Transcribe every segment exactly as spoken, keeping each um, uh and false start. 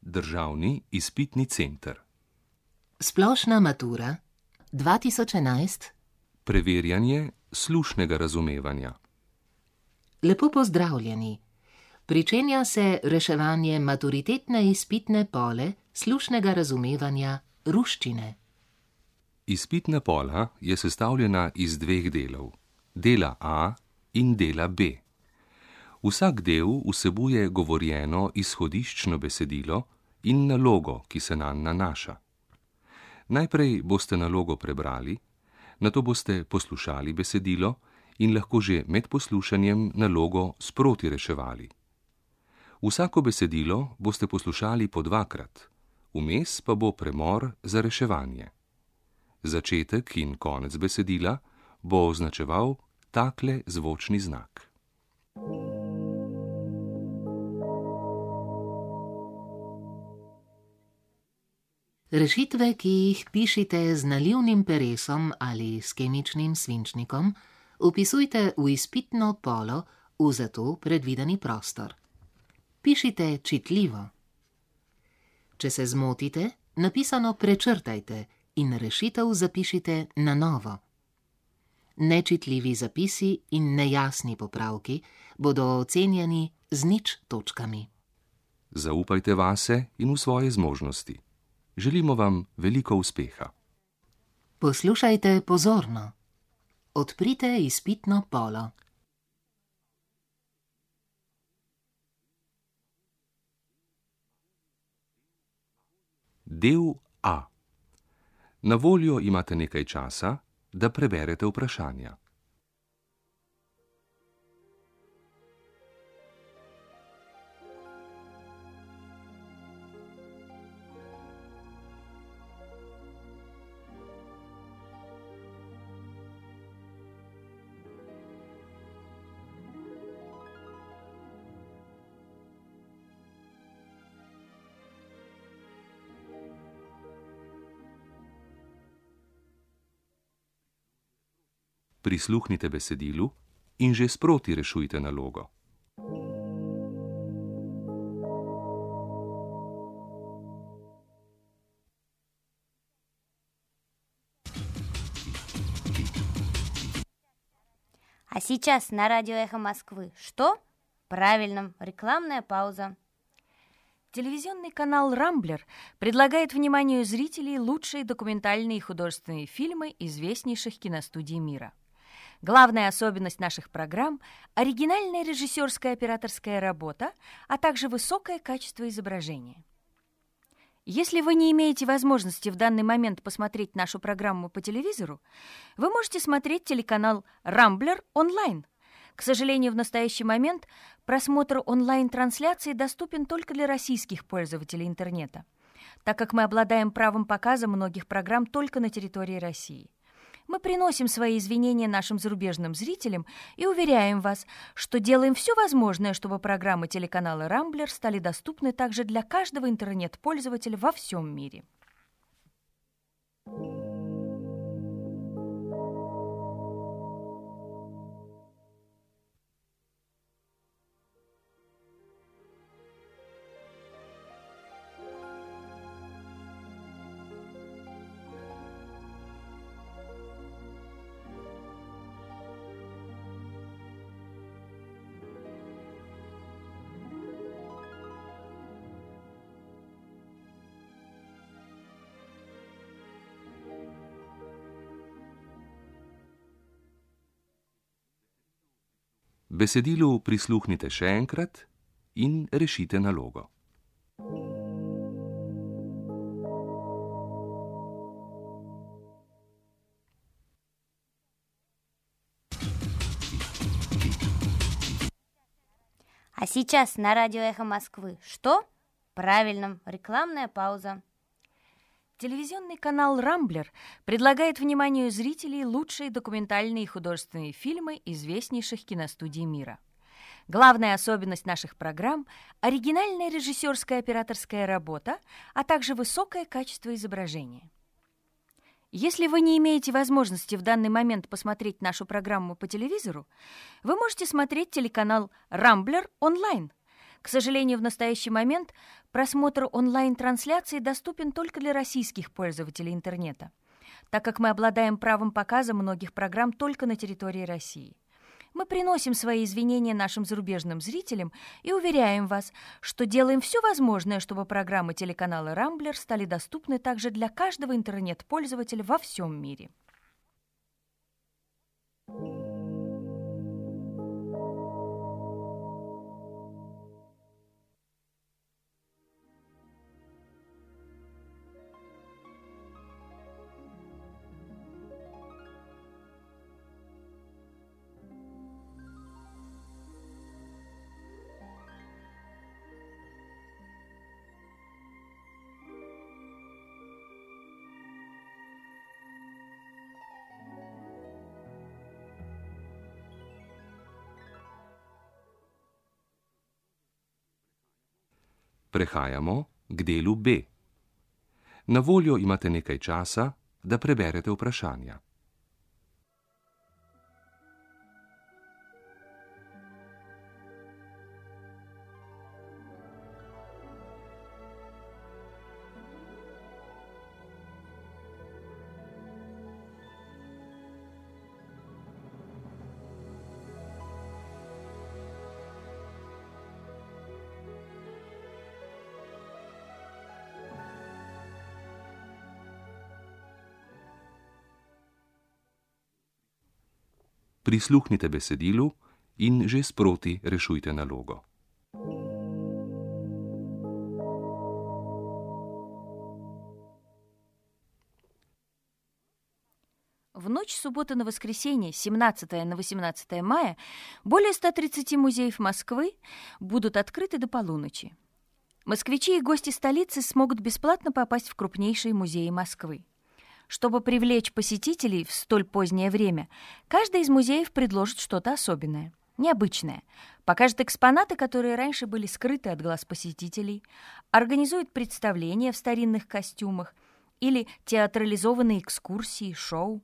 Državni izpitni center. Splošna matura dva tisoč enajst. Preverjanje slušnega razumevanja. Lepo pozdravljeni. Pričenja se reševanje maturitetne izpitne pole slušnega razumevanja ruščine. Izpitna pola je sestavljena iz dveh delov, dela A in dela B. Vsak del vsebuje govorjeno izhodiščno besedilo in nalogo, ki se nanj nanaša. Najprej boste nalogo prebrali, nato boste poslušali besedilo in lahko že med poslušanjem nalogo sproti reševali. Vsako besedilo boste poslušali po dvakrat, vmes pa bo premor za reševanje. Začetek in konec besedila bo označeval takle zvočni znak. Rešitve, ki jih pišite z nalivnim peresom ali s kemičnim svinčnikom, vpisujte v izpitno polo v za to predvideni prostor. Pišite čitljivo. Če se zmotite, napisano prečrtajte in rešitev zapišite na novo. Nečitljivi zapisi in nejasni popravki bodo ocenjeni z nič točkami. Zaupajte vase in v svoje zmožnosti. Želimo vam veliko uspeha. Poslušajte pozorno. Odprite izpitno polo. Del A. Na voljo imate nekaj časa, da preberete vprašanja. Prisluhnite besedilu in že sproti rešujte nalogo. А сейчас на радио «Эхо Москвы». Что? Правильно, рекламная пауза. Телевизионный канал «Рамблер» предлагает вниманию зрителей лучшие документальные и художественные фильмы известнейших киностудий мира. Главная особенность наших программ – оригинальная режиссерская операторская работа, а также высокое качество изображения. Если вы не имеете возможности в данный момент посмотреть нашу программу по телевизору, вы можете смотреть телеканал «Рамблер» онлайн. К сожалению, в настоящий момент просмотр онлайн-трансляции доступен только для российских пользователей интернета, так как мы обладаем правом показа многих программ только на территории России. Мы приносим свои извинения нашим зарубежным зрителям и уверяем вас, что делаем все возможное, чтобы программы телеканала «Рамблер» стали доступны также для каждого интернет-пользователя во всем мире. Besedilu prisluhnite še enkrat in rešite nalogo. А сейчас на радио «Эхо Москвы». Что? Правильно, рекламная пауза. Телевизионный канал «Рамблер» предлагает вниманию зрителей лучшие документальные и художественные фильмы известнейших киностудий мира. Главная особенность наших программ – оригинальная режиссерская операторская работа, а также высокое качество изображения. Если вы не имеете возможности в данный момент посмотреть нашу программу по телевизору, вы можете смотреть телеканал «Рамблер» онлайн. К К сожалению, в настоящий момент просмотр онлайн-трансляции доступен только для российских пользователей интернета, так как мы обладаем правом показа многих программ только на территории России. Мы приносим свои извинения нашим зарубежным зрителям и уверяем вас, что делаем все возможное, чтобы программы телеканала «Рамблер» стали доступны также для каждого интернет-пользователя во всем мире. Prehajamo k delu B. Na voljo imate nekaj časa, da preberete vprašanja. Prisluhnite besedilu in že sproti rešujte nalogo. В ночь с субботы на воскресенье, семнадцатое на восемнадцатое мая, более ста тридцати музеев Москвы будут открыты до полуночи. Москвичи и гости столицы смогут бесплатно попасть в крупнейшие музеи Москвы. Чтобы привлечь посетителей в столь позднее время, каждый из музеев предложит что-то особенное, необычное, покажет экспонаты, которые раньше были скрыты от глаз посетителей, организует представления в старинных костюмах или театрализованные экскурсии, шоу.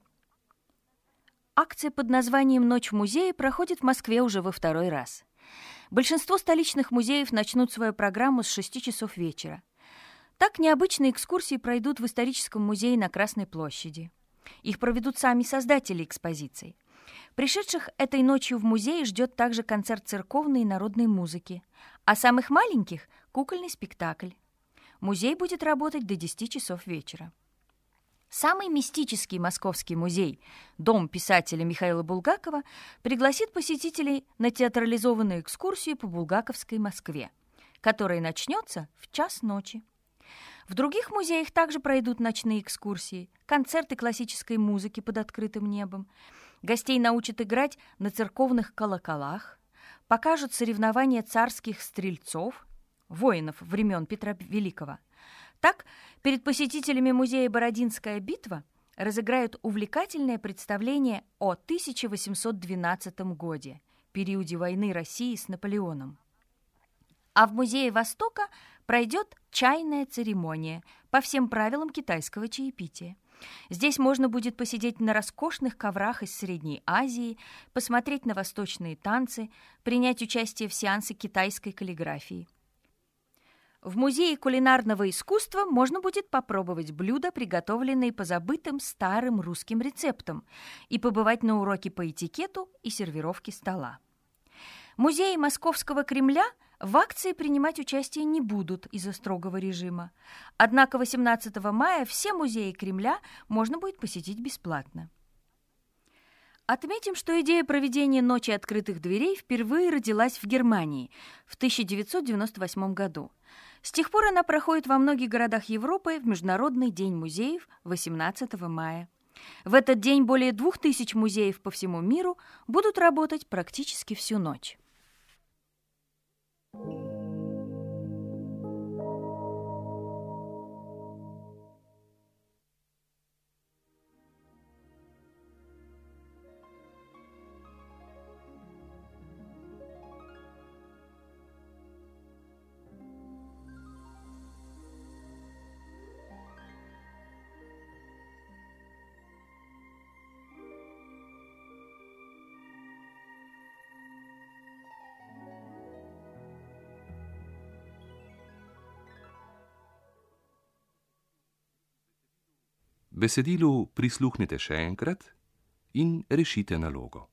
Акция под названием «Ночь в музее» проходит в Москве уже во второй раз. Большинство столичных музеев начнут свою программу с шести часов вечера. Так необычные экскурсии пройдут в историческом музее на Красной площади. Их проведут сами создатели экспозиций. Пришедших этой ночью в музей ждет также концерт церковной и народной музыки, а самых маленьких – кукольный спектакль. Музей будет работать до десяти часов вечера. Самый мистический московский музей, дом писателя Михаила Булгакова, пригласит посетителей на театрализованную экскурсию по Булгаковской Москве, которая начнется в час ночи. В других музеях также пройдут ночные экскурсии, концерты классической музыки под открытым небом. Гостей научат играть на церковных колоколах, покажут соревнования царских стрельцов, воинов времен Петра Великого. Так, перед посетителями музея «Бородинская битва» разыграют увлекательное представление о тысяча восемьсот двенадцатом годе, периоде войны России с Наполеоном. А в Музее Востока пройдет чайная церемония по всем правилам китайского чаепития. Здесь можно будет посидеть на роскошных коврах из Средней Азии, посмотреть на восточные танцы, принять участие в сеансе китайской каллиграфии. В Музее кулинарного искусства можно будет попробовать блюда, приготовленные по забытым старым русским рецептам, и побывать на уроке по этикету и сервировке стола. Музеи Московского Кремля в акции принимать участие не будут из-за строгого режима. Однако восемнадцатого мая все музеи Кремля можно будет посетить бесплатно. Отметим, что идея проведения Ночи открытых дверей впервые родилась в Германии в тысяча девятьсот девяносто восьмом году. С тех пор она проходит во многих городах Европы в Международный день музеев восемнадцатого мая. В этот день более двух тысяч музеев по всему миру будут работать практически всю ночь. Besedilu prisluhnite še enkrat in rešite nalogo.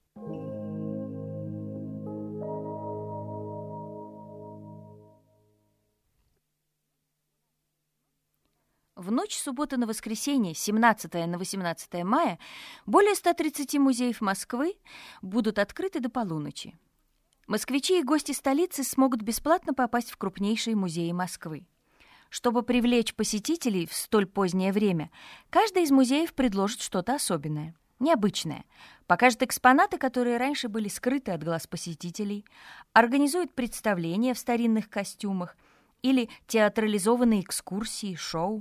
В ночь с субботы на воскресенье, семнадцатое на восемнадцатое мая, более ста тридцати музеев Москвы будут открыты до полуночи. Москвичи и гости столицы смогут бесплатно попасть в крупнейшие музеи Москвы. Чтобы привлечь посетителей в столь позднее время, каждый из музеев предложит что-то особенное, необычное, покажет экспонаты, которые раньше были скрыты от глаз посетителей, организует представления в старинных костюмах или театрализованные экскурсии, шоу.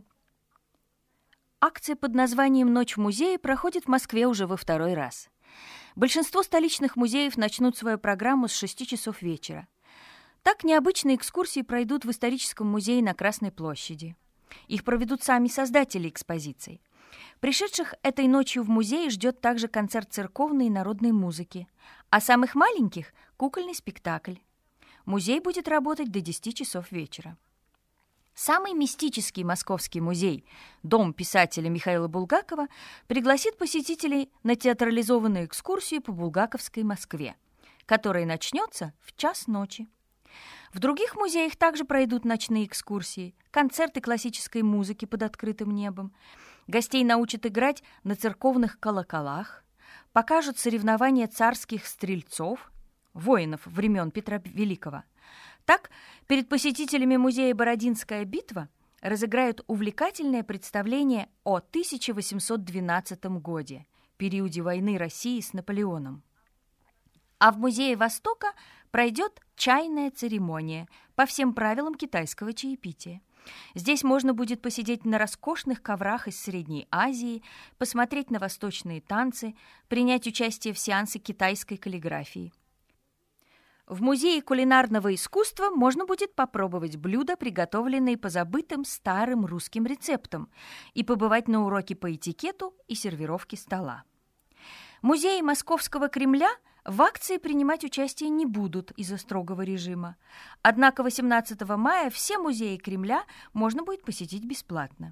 Акция под названием «Ночь в музее» проходит в Москве уже во второй раз. Большинство столичных музеев начнут свою программу с шести часов вечера. Так необычные экскурсии пройдут в историческом музее на Красной площади. Их проведут сами создатели экспозиций. Пришедших этой ночью в музей ждет также концерт церковной и народной музыки, а самых маленьких – кукольный спектакль. Музей будет работать до десяти часов вечера. Самый мистический московский музей, дом писателя Михаила Булгакова, пригласит посетителей на театрализованную экскурсию по Булгаковской Москве, которая начнется в час ночи. В других музеях также пройдут ночные экскурсии, концерты классической музыки под открытым небом. Гостей научат играть на церковных колоколах, покажут соревнования царских стрельцов, воинов времен Петра Великого. Так, перед посетителями музея «Бородинская битва» разыграют увлекательное представление о тысяча восемьсот двенадцатом годе, периоде войны России с Наполеоном. А в музее Востока пройдет чайная церемония по всем правилам китайского чаепития. Здесь можно будет посидеть на роскошных коврах из Средней Азии, посмотреть на восточные танцы, принять участие в сеансе китайской каллиграфии. В музее кулинарного искусства можно будет попробовать блюда, приготовленные по забытым старым русским рецептам, и побывать на уроке по этикету и сервировке стола. Музеи Московского Кремля в акции принимать участие не будут из-за строгого режима. Однако восемнадцатого мая все музеи Кремля можно будет посетить бесплатно.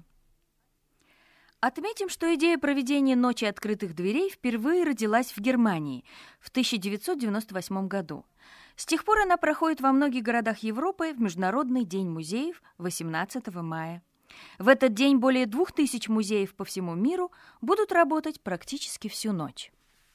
Отметим, что идея проведения Ночи открытых дверей впервые родилась в Германии в тысяча девятьсот девяносто восьмом году. С тех пор она проходит во многих городах Европы в Международный день музеев восемнадцатого мая. В этот день более двух тысяч музеев по всему миру будут работать практически всю ночь.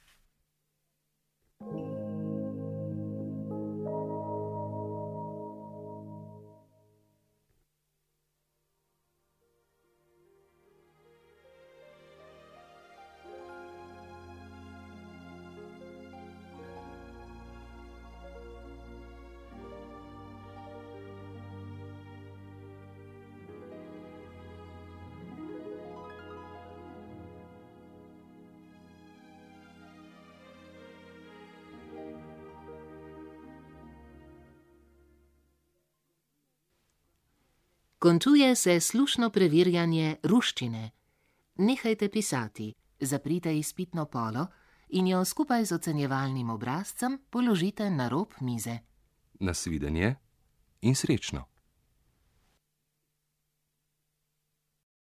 Končuje se slušno preverjanje ruščine. Nehajte pisati, zaprite izpitno polo in jo skupaj z ocenjevalnim obrazcem položite na rob mize. Nasvidenje in srečno.